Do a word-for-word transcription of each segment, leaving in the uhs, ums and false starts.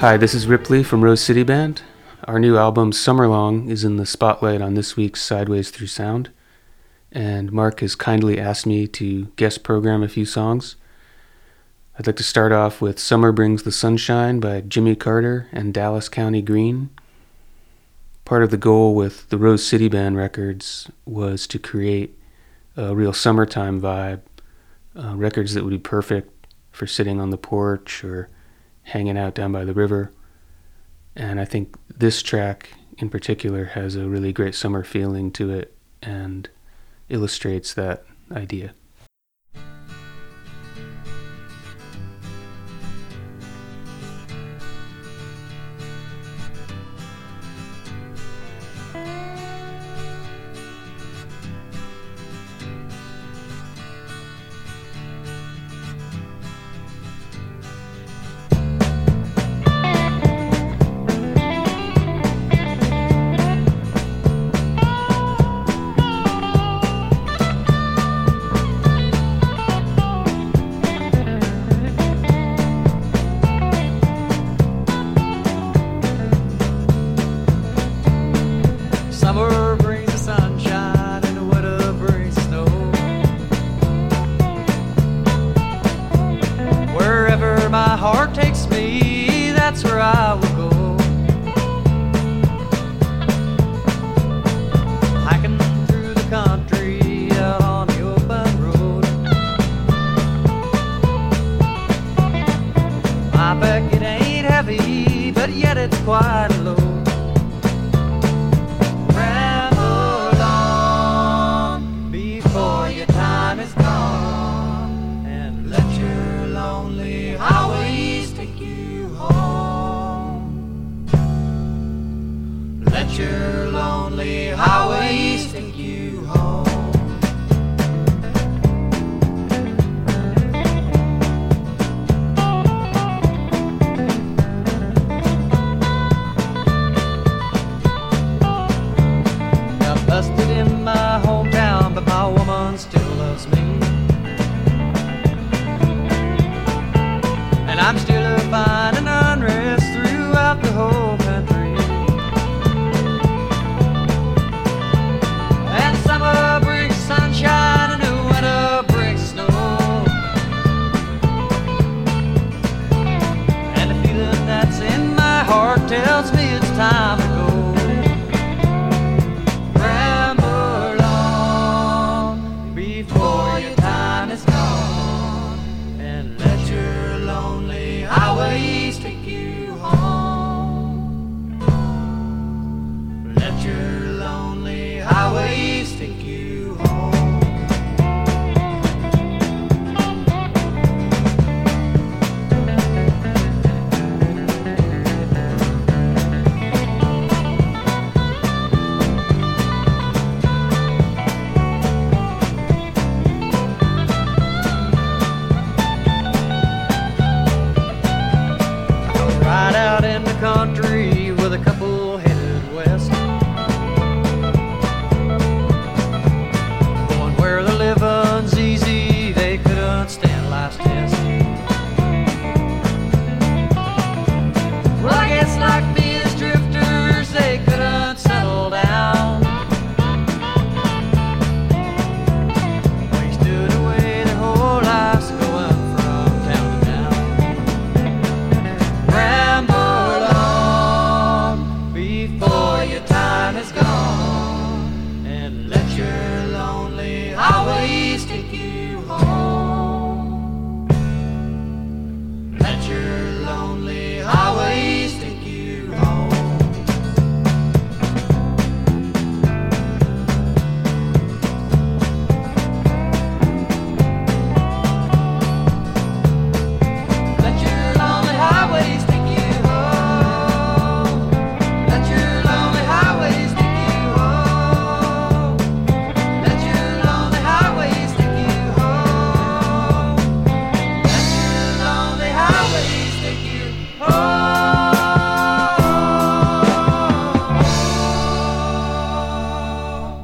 Hi, this is Ripley from Rose City Band. Our new album, Summerlong, is in the spotlight on this week's Sideways Through Sound, and Mark has kindly asked me to guest program a few songs. I'd like to start off with Summer Brings the Sunshine by Jimmy Carter and Dallas County Green. Part of the goal with the Rose City Band records was to create a real summertime vibe, uh, records that would be perfect for sitting on the porch or hanging out down by the river. And I think this track in particular has a really great summer feeling to it and illustrates that idea.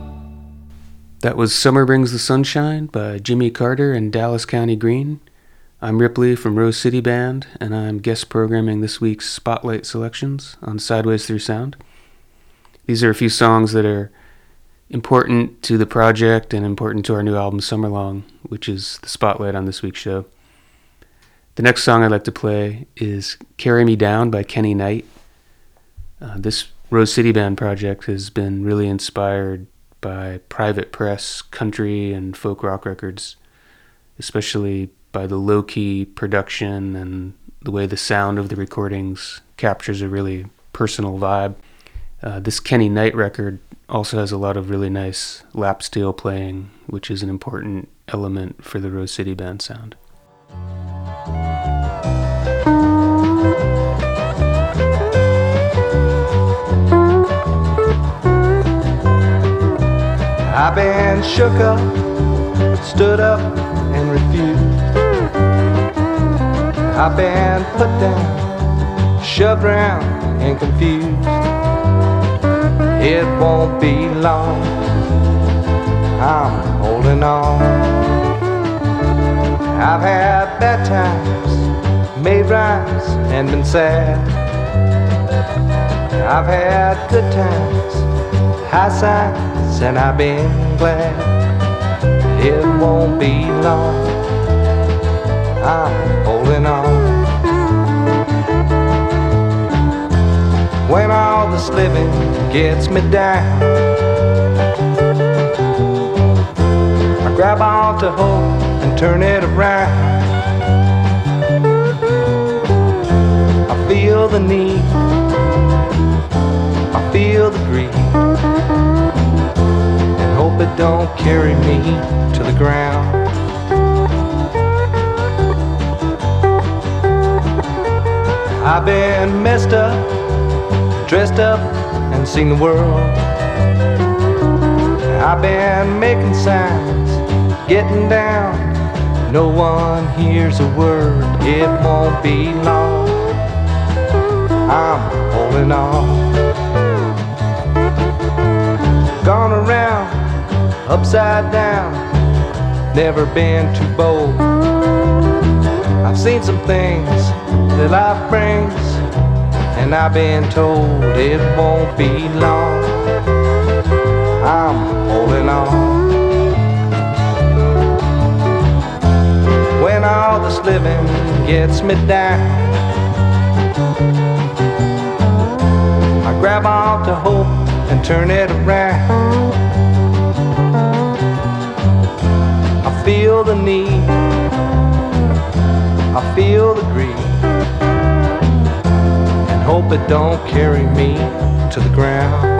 That was Summer Brings the Sunshine by Jimmy Carter and Dallas County Green. I'm Ripley from Rose City Band, and I'm guest programming this week's Spotlight selections on Sideways Through Sound. These are a few songs that are important to the project and important to our new album Summerlong, which is the spotlight on this week's show. The next song I'd like to play is Carry Me Down by Kenny Knight. Uh, this Rose City Band project has been really inspired by Private Press, country, and folk rock records, especially by the low-key production and the way the sound of the recordings captures a really personal vibe. Uh, this Kenny Knight record also has a lot of really nice lap steel playing, which is an important element for the Rose City Band sound. I've been shook up, stood up, and refused. I've been put down, shoved around, and confused. It won't be long, I'm holding on. I've had bad times, made rhymes, and been sad. I've had good times, high signs, and I've been glad. It won't be long, I'm holding on. When all this living gets me down, I grab onto hope and turn it around. I feel the need, I feel the greed, and hope it don't carry me to the ground. I've been messed up, dressed up, and seen the world. I've been making signs, getting down, no one hears a word. It won't be long, I'm holding on. Gone around, upside down, never been too bold. I've seen some things that life brings, and I've been told it won't be long, I'm holding on. When all this living gets me down, I grab onto hope and turn it around. I feel the need, I feel the greed, and hope it don't carry me to the ground.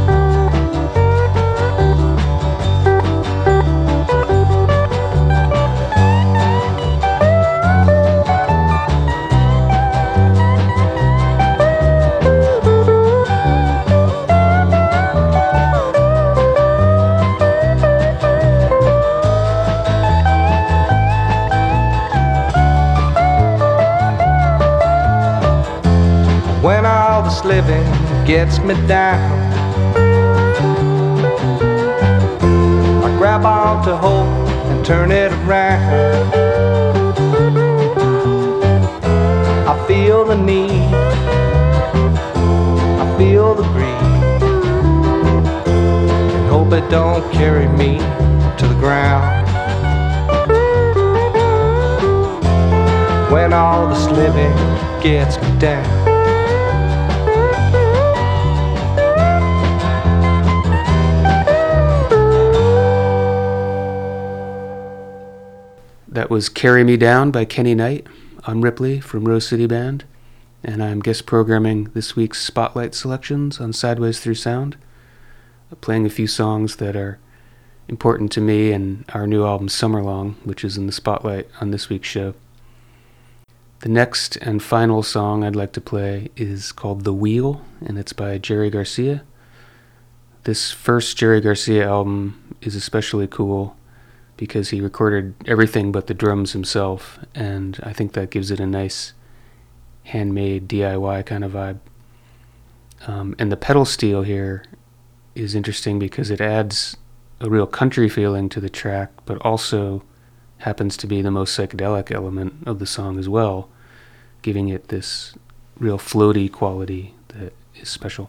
When all this living gets me down, I grab onto hope and turn it around. I feel the need, I feel the greed, and hope it don't carry me to the ground. When all this living gets me down. That was Carry Me Down by Kenny Knight. I'm Ripley from Rose City Band, and I'm guest programming this week's Spotlight selections on Sideways Through Sound, playing a few songs that are important to me and our new album Summerlong, which is in the spotlight on this week's show. The next and final song I'd like to play is called The Wheel, and it's by Jerry Garcia. This first Jerry Garcia album is especially cool because he recorded everything but the drums himself, and I think that gives it a nice handmade D I Y kind of vibe. Um, and the pedal steel here is interesting because it adds a real country feeling to the track, but also happens to be the most psychedelic element of the song as well, giving it this real floaty quality that is special.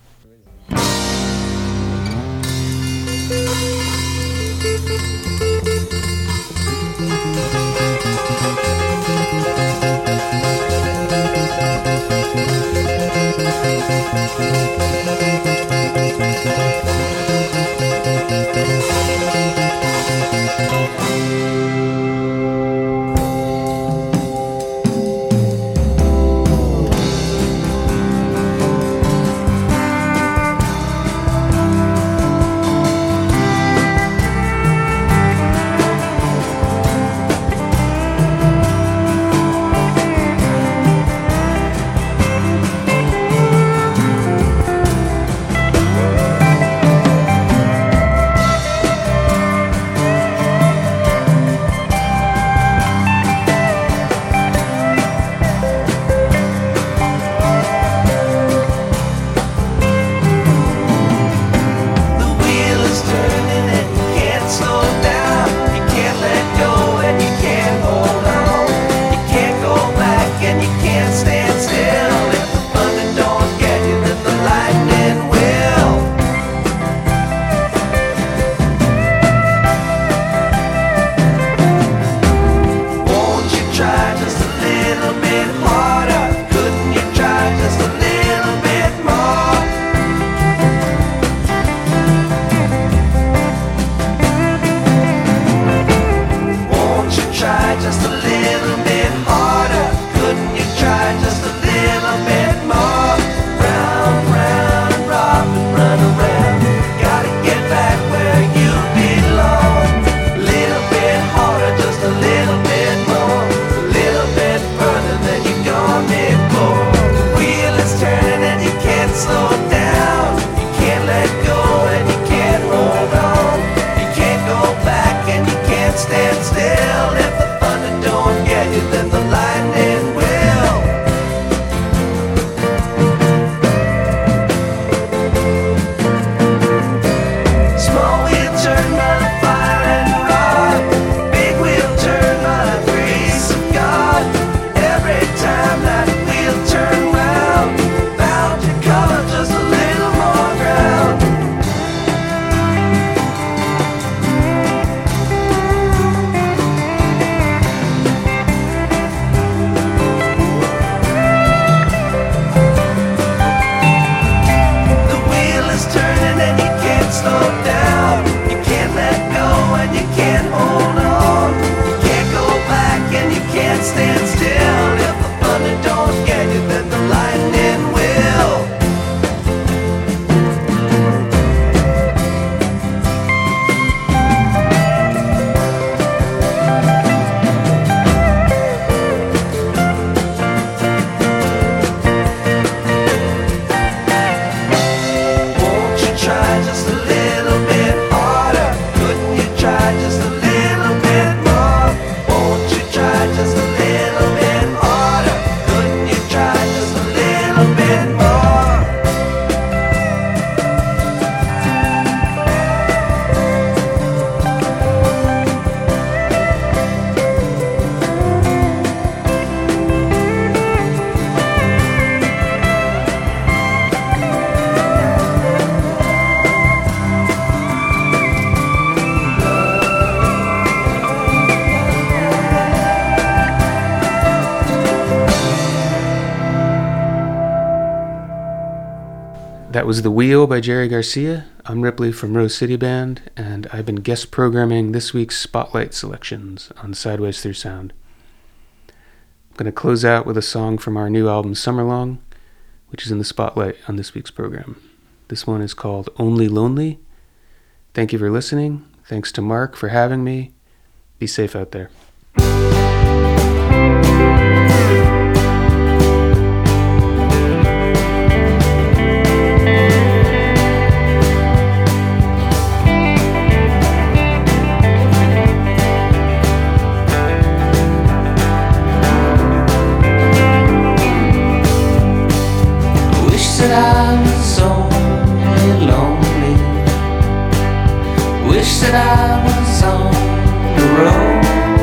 That was The Wheel by Jerry Garcia. I'm Ripley from Rose City Band, and I've been guest programming this week's Spotlight selections on Sideways Through Sound. I'm going to close out with a song from our new album Summerlong, which is in the spotlight on this week's program. This one is called Only Lonely. Thank you for listening. Thanks to Mark for having me. Be safe out there. I was only lonely. Wish that I was on the road.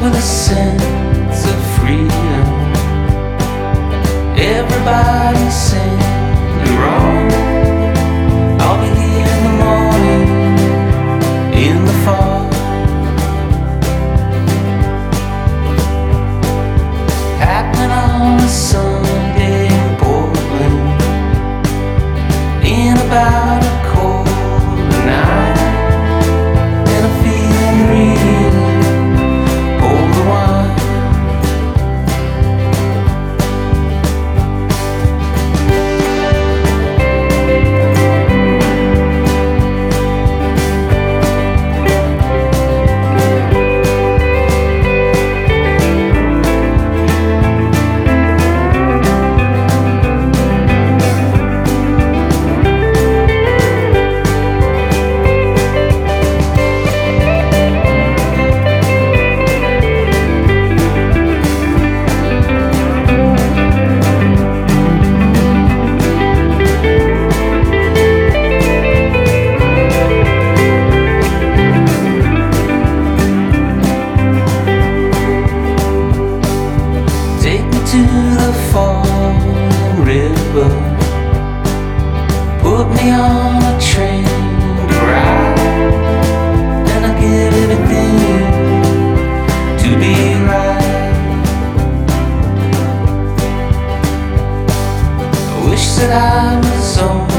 with a sense of freedom. Everybody sing wrong. I'll be here in the morning, in the fall. Happening on a Sunday in Portland, in about a quarter night, and I'm feeling real. Pour the wine. Take me to the falling river, put me on a train to ride, and I give everything to be right. I wish that I was on